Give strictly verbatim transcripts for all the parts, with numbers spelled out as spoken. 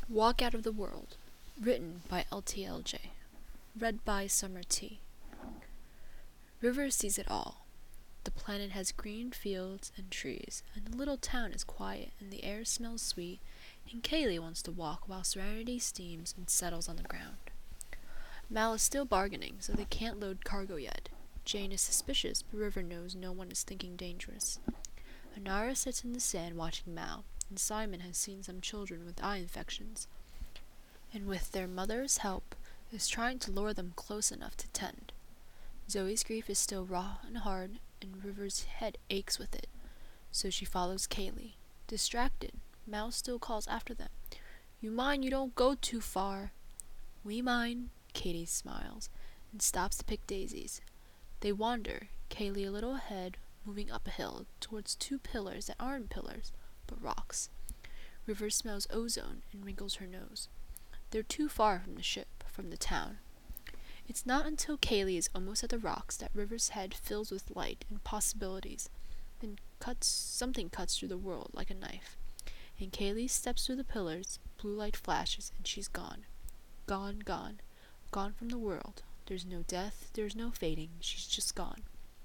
Walk Out of the World, written by L T L J, read by Summer T. River sees it all. The planet has green fields and trees, and the little town is quiet, and the air smells sweet, and Kaylee wants to walk while Serenity steams and settles on the ground. Mal is still bargaining, so they can't load cargo yet. Jane is suspicious, but River knows no one is thinking dangerous. Anara sits in the sand watching Mal, and Simon has seen some children with eye infections, and with their mother's help, is trying to lure them close enough to tend. Zoe's grief is still raw and hard, and River's head aches with it, so she follows Kaylee. Distracted, Mal still calls after them. "You mind you don't go too far." "We mind," Katie smiles, and stops to pick daisies. They wander, Kaylee a little ahead, moving up a hill, towards two pillars that aren't pillars, but rocks. River smells ozone and wrinkles her nose. They're too far from the ship, from the town. It's not until Kaylee is almost at the rocks that River's head fills with light and possibilities, and cuts something cuts through the world like a knife. And Kaylee steps through the pillars, blue light flashes, and she's gone. Gone, gone. Gone from the world. There's no death, there's no fading, she's just gone.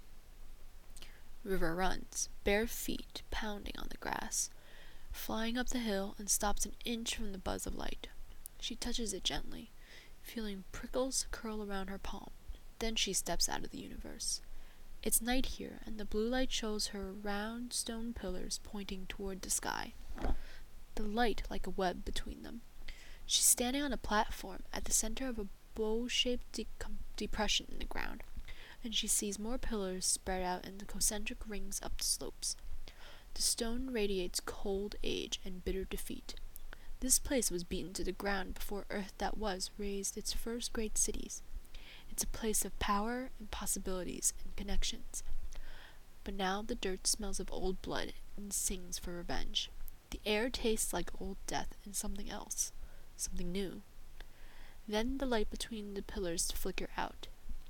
River runs, bare feet pounding on the grass, flying up the hill, and stops an inch from the buzz of light. She touches it gently, feeling prickles curl around her palm. Then she steps out of the universe. It's night here, and the blue light shows her round stone pillars pointing toward the sky, the light like a web between them. She's standing on a platform at the center of a bowl-shaped de- depression in the ground, and she sees more pillars spread out in the concentric rings up the slopes. The stone radiates cold age and bitter defeat. This place was beaten to the ground before Earth that was raised its first great cities. It's a place of power and possibilities and connections. But now the dirt smells of old blood and sings for revenge. The air tastes like old death and something else, something new. Then the light between the pillars flicker out.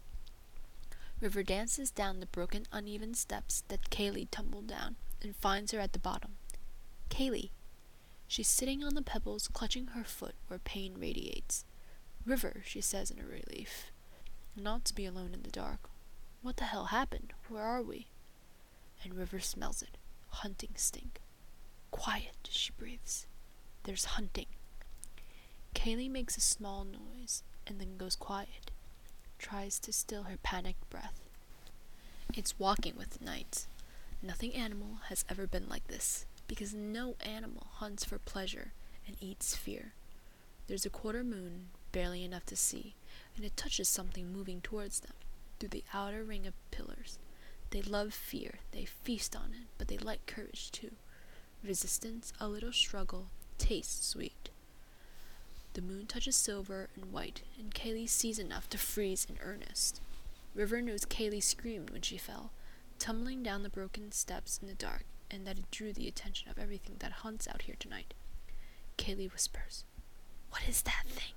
River dances down the broken, uneven steps that Kaylee tumbled down, and finds her at the bottom. "Kaylee." She's sitting on the pebbles, clutching her foot where pain radiates. "River," she says in relief. Not to be alone in the dark. What the hell happened? Where are we? And River smells it. Hunting stink. "Quiet," she breathes. "There's hunting." Kaylee makes a small noise, and then goes quiet. Tries to still her panicked breath. It's walking with the night. Nothing animal has ever been like this, because no animal hunts for pleasure and eats fear. There's a quarter moon, barely enough to see, and it touches something moving towards them, through the outer ring of pillars. They love fear, they feast on it, but they like courage too. Resistance, a little struggle, tastes sweet. The moon touches silver and white, and Kaylee sees enough to freeze in earnest. River knows Kaylee screamed when she fell, tumbling down the broken steps in the dark, and that it drew the attention of everything that hunts out here tonight. Kaylee whispers, "What is that thing?"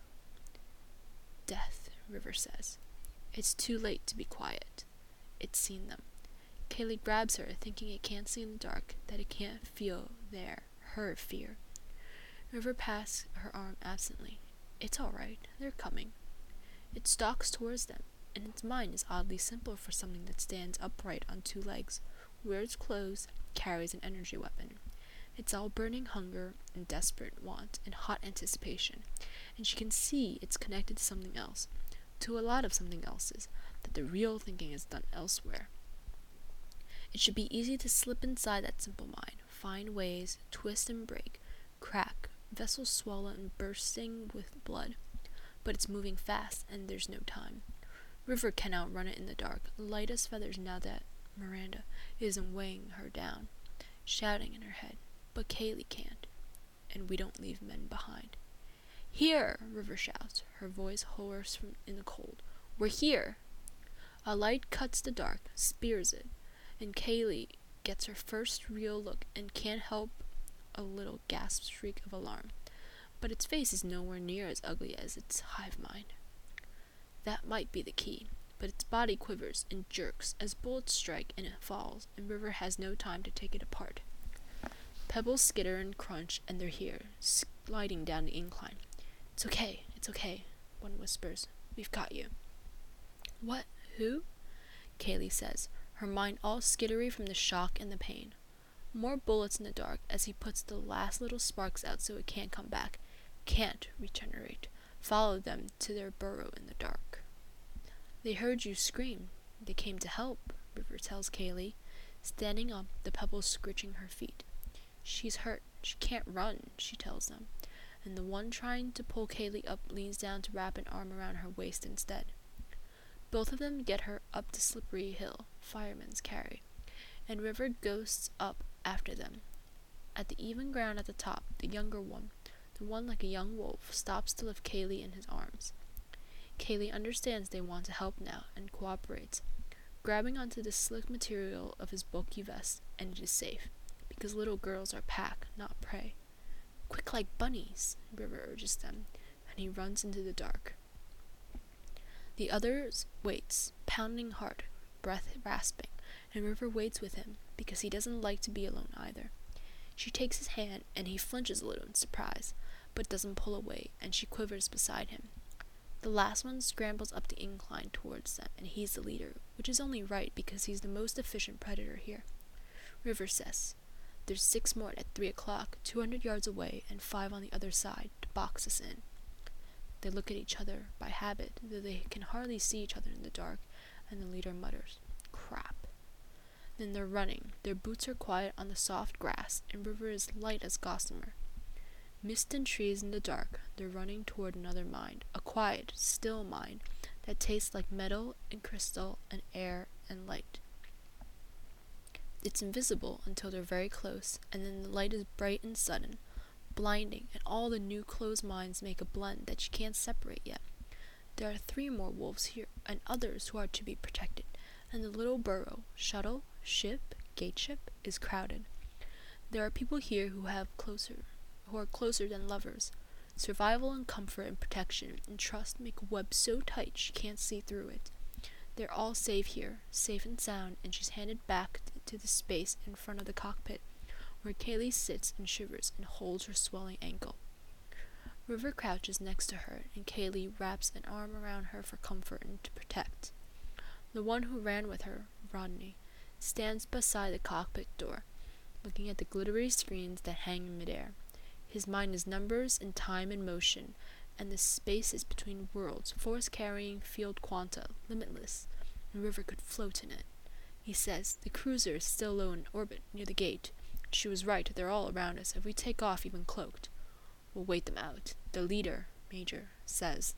"Death," River says. It's too late to be quiet. It's seen them. Kaylee grabs her, thinking it can't see in the dark, that it can't feel their, her fear. River passes her arm absently. It's all right. They're coming. It stalks towards them, and its mind is oddly simple for something that stands upright on two legs, wears clothes, carries an energy weapon. It's all burning hunger and desperate want and hot anticipation, and she can see it's connected to something else, to a lot of something else's, that the real thinking is done elsewhere. It should be easy to slip inside that simple mind, find ways, twist and break, crack, vessels swollen and bursting with blood. But it's moving fast, and there's no time. River can outrun it in the dark, light as feathers now that Miranda isn't weighing her down, shouting in her head. But Kaylee can't, and we don't leave men behind. "Here!" River shouts, her voice hoarse from in the cold. "We're here!" A light cuts the dark, spears it, and Kaylee gets her first real look and can't help a little gasp shriek of alarm. But its face is nowhere near as ugly as its hive mind. That might be the key, but its body quivers and jerks as bullets strike and it falls, and River has no time to take it apart. Pebbles skitter and crunch, and they're here, sliding down the incline. "It's okay, it's okay," one whispers. "We've got you." "What? Who?" Kaylee says, her mind all skittery from the shock and the pain. More bullets in the dark as he puts the last little sparks out so it can't come back. Can't regenerate. Follow them to their burrow in the dark. "They heard you scream. They came to help," River tells Kaylee, standing up, the pebbles scritching her feet. "She's hurt. She can't run," she tells them, and the one trying to pull Kaylee up leans down to wrap an arm around her waist instead. Both of them get her up the slippery hill firemen's carry, and River ghosts up after them. At the even ground at the top, the younger one, the one like a young wolf, stops to lift Kaylee in his arms. Kaylee understands they want to help now and cooperates, grabbing onto the slick material of his bulky vest, and it is safe, because little girls are pack, not prey. "Quick like bunnies," River urges them, and he runs into the dark. The others waits, pounding hard, breath rasping, and River waits with him, because he doesn't like to be alone either. She takes his hand, and he flinches a little in surprise, but doesn't pull away, and she quivers beside him. The last one scrambles up the incline towards them, and he's the leader, which is only right because he's the most efficient predator here. River says, "There's six more at three o'clock, two hundred yards away, and five on the other side, to box us in." They look at each other by habit, though they can hardly see each other in the dark, and the leader mutters, "Crap." Then they're running. Their boots are quiet on the soft grass, and River is light as gossamer. Mist and trees in the dark, they're running toward another mine, a quiet, still mine that tastes like metal and crystal and air and light. It's invisible until they're very close, and then the light is bright and sudden, blinding, and all the new closed mines make a blend that you can't separate yet. There are three more wolves here, and others who are to be protected, and the little burrow, shuttle, ship, gateship, is crowded. There are people here who have closer who are closer than lovers. Survival and comfort and protection and trust make a web so tight she can't see through it. They're all safe here, safe and sound, and she's handed back to the space in front of the cockpit, where Kaylee sits and shivers and holds her swelling ankle. River crouches next to her, and Kaylee wraps an arm around her for comfort and to protect. The one who ran with her, Rodney, stands beside the cockpit door, looking at the glittery screens that hang in midair. His mind is numbers and time and motion, and the spaces between worlds, force-carrying field quanta, limitless, and River could float in it. He says, "The cruiser is still low in orbit, near the gate. She was right, they're all around us, if we take off even cloaked. We'll wait them out." The leader, Major, says.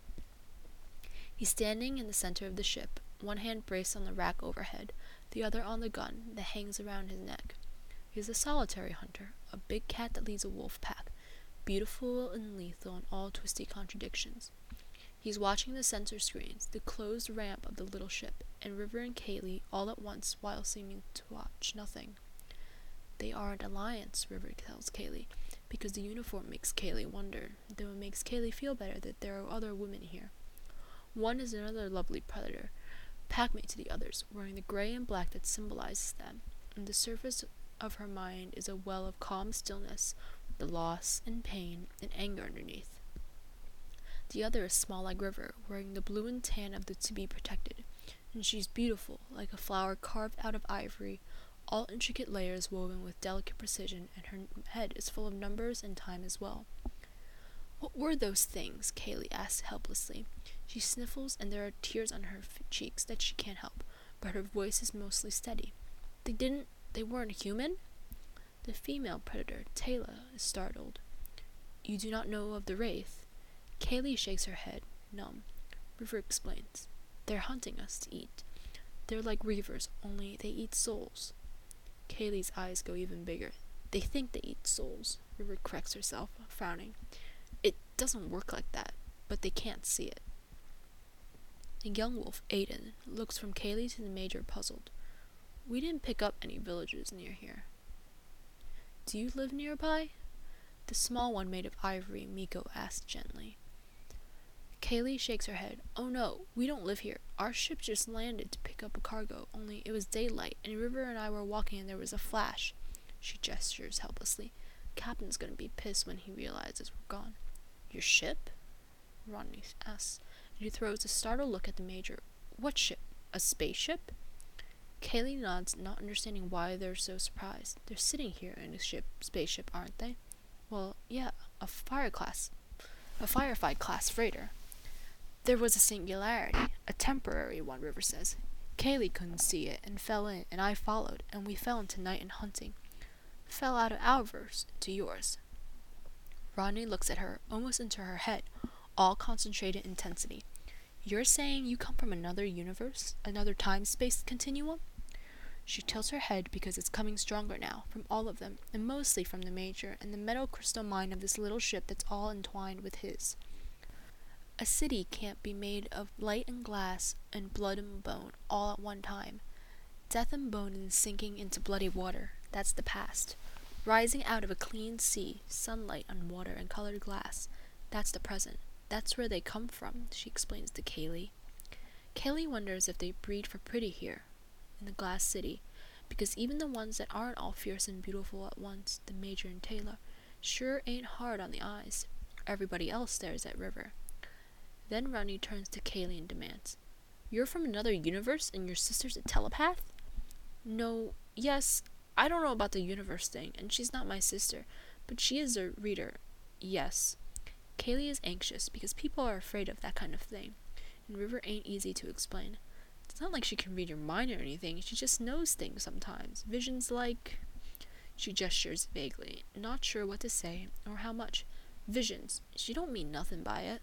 He's standing in the center of the ship, one hand braced on the rack overhead, the other on the gun that hangs around his neck. He's a solitary hunter, a big cat that leads a wolf pack, beautiful and lethal in all twisty contradictions. He's watching the sensor screens, the closed ramp of the little ship, and River and Kaylee all at once while seeming to watch nothing. They are an alliance, River tells Kaylee, because the uniform makes Kaylee wonder, though it makes Kaylee feel better that there are other women here. One is another lovely predator, packmate to the others, wearing the gray and black that symbolizes them, and the surface of her mind is a well of calm stillness, with the loss and pain and anger underneath. The other is small like River, wearing the blue and tan of the to-be protected, and she's beautiful, like a flower carved out of ivory, all intricate layers woven with delicate precision, and her head is full of numbers and time as well. "What were those things?" Kaylee asks helplessly. She sniffles, and there are tears on her f- cheeks that she can't help, but her voice is mostly steady. They didn't They weren't human?" The female predator, Taylor, is startled. "You do not know of the Wraith?" Kaylee shakes her head, numb. River explains. "They're hunting us to eat. They're like reavers, only they eat souls." Kaylee's eyes go even bigger. "They think they eat souls," River corrects herself, frowning. "It doesn't work like that, but they can't see it." The young wolf, Aiden, looks from Kaylee to the Major, puzzled. "We didn't pick up any villages near here." "Do you live nearby?" The small one made of ivory, Miko asked gently. Kaylee shakes her head. "Oh no, we don't live here. Our ship just landed to pick up a cargo, only it was daylight, and River and I were walking and there was a flash. She gestures helplessly. Captain's gonna be pissed when he realizes we're gone. Your ship? Rodney asks, and he throws a startled look at the Major. What ship? A spaceship? Kaylee nods, not understanding why they're so surprised. They're sitting here in a ship, spaceship, aren't they? Well, yeah, a fire class, a firefight class freighter. There was a singularity, a temporary one, River says. Kaylee couldn't see it and fell in, and I followed, and we fell into night and hunting. Fell out of our verse to yours. Rodney looks at her, almost into her head, all concentrated intensity. You're saying you come from another universe? Another time-space continuum? She tilts her head because it's coming stronger now, from all of them, and mostly from the Major, and the metal crystal mind of this little ship that's all entwined with his. A city can't be made of light and glass and blood and bone all at one time. Death and bone and sinking into bloody water, that's the past. Rising out of a clean sea, sunlight on water and colored glass, that's the present. That's where they come from, she explains to Kaylee. Kaylee wonders if they breed for pretty here, in the glass city, because even the ones that aren't all fierce and beautiful at once, the Major and Taylor, sure ain't hard on the eyes. Everybody else stares at River. Then Rodney turns to Kaylee and demands, You're from another universe and your sister's a telepath? No, yes, I don't know about the universe thing, and she's not my sister, but she is a reader. Yes. Kaylee is anxious because people are afraid of that kind of thing, and River ain't easy to explain. It's not like she can read your mind or anything, she just knows things sometimes. Visions like... She gestures vaguely, not sure what to say or how much. Visions. She don't mean nothing by it.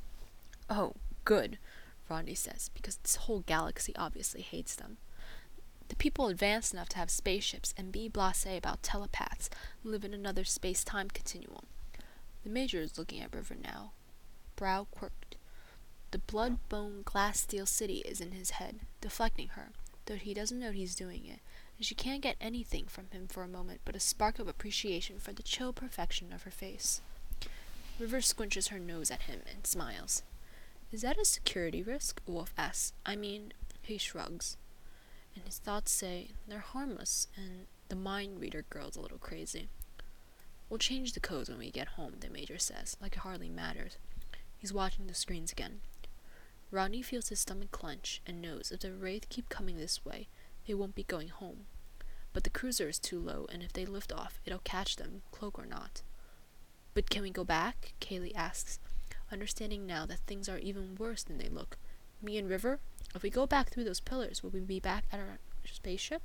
Oh, good, Rodney says, because this whole galaxy obviously hates them. The people advanced enough to have spaceships and be blasé about telepaths live in another space-time continuum. The Major is looking at River now, brow quirked. The blood-bone glass-steel city is in his head, deflecting her, though he doesn't know he's doing it, and she can't get anything from him for a moment but a spark of appreciation for the chill perfection of her face. River squinches her nose at him and smiles. Is that a security risk? Wolf asks. I mean, he shrugs. And his thoughts say, they're harmless, and the mind-reader girl's a little crazy. We'll change the codes when we get home, the Major says, like it hardly matters. He's watching the screens again. Rodney feels his stomach clench and knows if the Wraith keep coming this way, they won't be going home. But the cruiser is too low, and if they lift off, it'll catch them, cloak or not. But can we go back? Kaylee asks, understanding now that things are even worse than they look. Me and River? If we go back through those pillars, will we be back at our spaceship?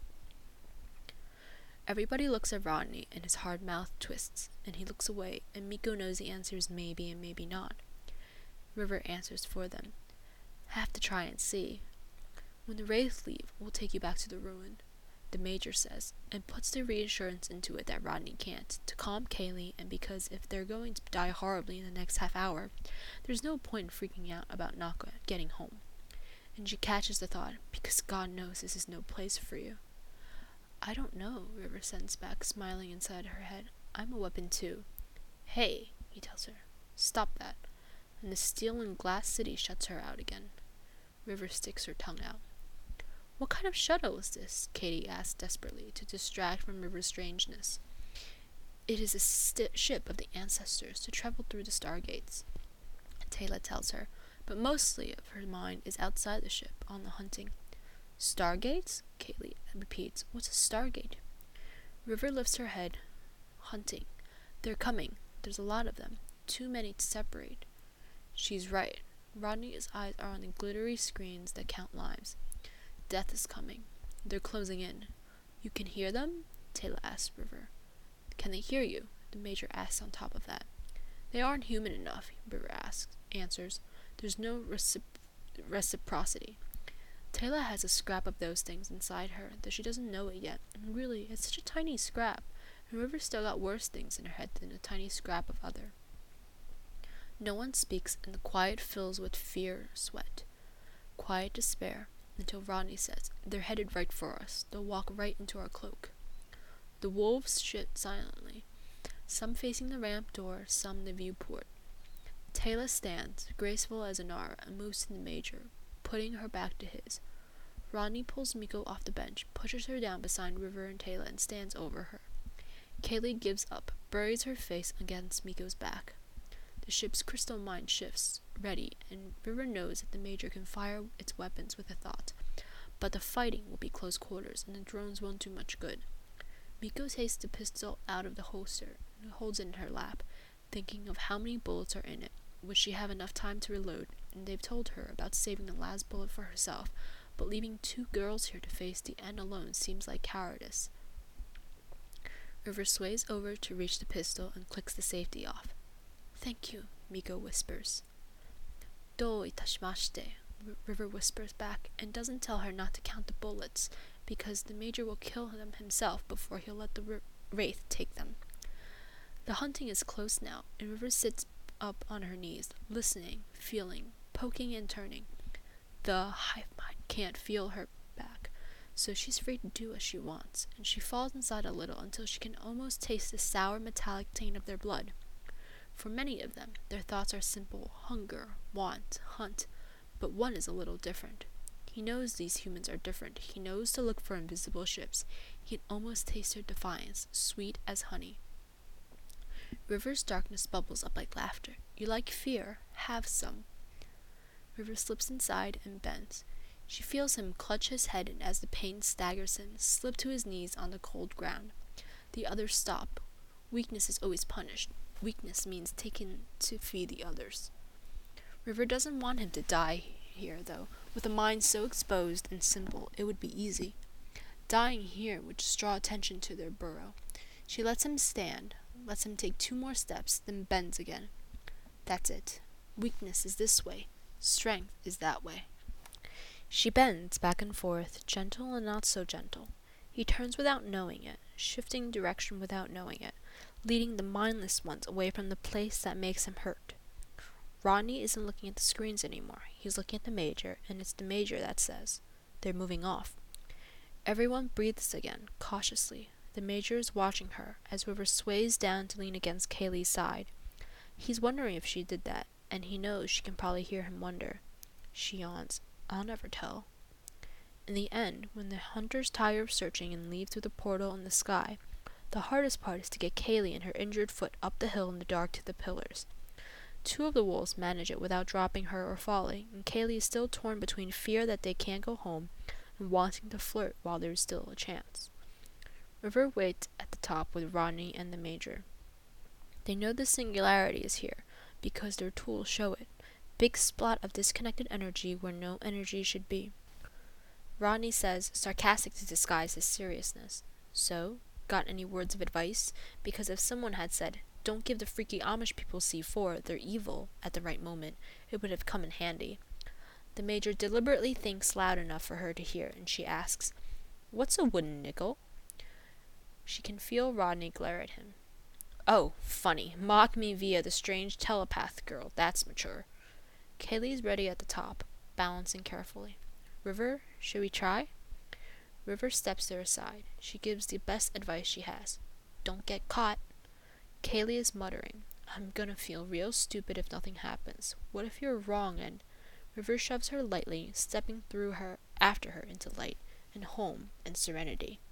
Everybody looks at Rodney, and his hard mouth twists, and he looks away, and Miko knows the answer is maybe and maybe not. River answers for them. Have to try and see. When the Wraith leave, we'll take you back to the ruin, the Major says, and puts the reassurance into it that Rodney can't, to calm Kaylee, and because if they're going to die horribly in the next half hour, there's no point in freaking out about not getting home. And she catches the thought, because God knows this is no place for you. I don't know, River sends back, smiling inside her head. I'm a weapon too. Hey, he tells her. Stop that. And the steel and glass city shuts her out again. River sticks her tongue out. What kind of shuttle is this? Katie asks desperately, to distract from River's strangeness. It is a st- ship of the ancestors to travel through the stargates, Taylor tells her, but mostly of her mind is outside the ship, on the hunting. Stargates? Kaylee repeats. What's a stargate? River lifts her head. Hunting. They're coming. There's a lot of them. Too many to separate. She's right. Rodney's eyes are on the glittery screens that count lives. Death is coming. They're closing in. You can hear them? Taylor asks River. Can they hear you? The Major asks on top of that. They aren't human enough, River asks, answers. There's no recipro- reciprocity. Taylor has a scrap of those things inside her, though she doesn't know it yet, and really, it's such a tiny scrap, and River's still got worse things in her head than a tiny scrap of other. No one speaks, and the quiet fills with fear, sweat. Quiet despair, until Rodney says, they're headed right for us. They'll walk right into our cloak. The wolves sit silently, some facing the ramp door, some the viewport. Taylor stands, graceful as Inara, and moves to the Major, putting her back to his. Rodney pulls Miko off the bench, pushes her down beside River and Taylor, and stands over her. Kaylee gives up, buries her face against Miko's back. The ship's crystal mind shifts, ready, and River knows that the Major can fire its weapons with a thought. But the fighting will be close quarters, and the drones won't do much good. Miko takes the pistol out of the holster and holds it in her lap, thinking of how many bullets are in it. Would she have enough time to reload? And they've told her about saving the last bullet for herself, but leaving two girls here to face the end alone seems like cowardice. River sways over to reach the pistol and clicks the safety off. "Thank you," Miko whispers. "Do itashimashite," River whispers back, and doesn't tell her not to count the bullets, because the Major will kill them himself before he'll let the Wraith take them. The hunting is close now, and River sits up on her knees, listening, feeling, poking and turning. The hive mind can't feel her back, so she's free to do as she wants, and she falls inside a little until she can almost taste the sour metallic taint of their blood. For many of them, their thoughts are simple: hunger, want, hunt, but one is a little different. He knows these humans are different. He knows to look for invisible ships. He can almost taste their defiance, sweet as honey. River's darkness bubbles up like laughter. "You like fear? Have some." River slips inside and bends. She feels him clutch his head, and as the pain staggers him, slip to his knees on the cold ground. The others stop. Weakness is always punished. Weakness means taken to feed the others. River doesn't want him to die here, though. With a mind so exposed and simple, it would be easy. Dying here would just draw attention to their burrow. She lets him stand, lets him take two more steps, then bends again. That's it. Weakness is this way. Strength is that way. She bends back and forth, gentle and not so gentle. He turns without knowing it, shifting direction without knowing it, leading the mindless ones away from the place that makes him hurt. Rodney isn't looking at the screens anymore. He's looking at the Major, and it's the Major that says, "They're moving off." Everyone breathes again, cautiously. The Major is watching her, as River sways down to lean against Kaylee's side. He's wondering if she did that, and he knows she can probably hear him wonder. She yawns. "I'll never tell." In the end, when the hunters tire of searching and leave through the portal in the sky, the hardest part is to get Kaylee and her injured foot up the hill in the dark to the pillars. Two of the wolves manage it without dropping her or falling, and Kaylee is still torn between fear that they can't go home and wanting to flirt while there is still a chance. River waits at the top with Rodney and the Major. They know the singularity is here, because their tools show it. Big splat of disconnected energy where no energy should be. Rodney says, sarcastic to disguise his seriousness. "So, got any words of advice? Because if someone had said, 'Don't give the freaky Amish people C four, they're evil,' at the right moment, it would have come in handy." The Major deliberately thinks loud enough for her to hear, and she asks, "What's a wooden nickel?" She can feel Rodney glare at him. "Oh, funny. Mock me via the strange telepath girl. That's mature." Kaylee's ready at the top, balancing carefully. "River, should we try?" River steps to her side. She gives the best advice she has. "Don't get caught." Kaylee is muttering, "I'm gonna feel real stupid if nothing happens. What if you're wrong and—" River shoves her lightly, stepping through her after her into light, and home, and serenity.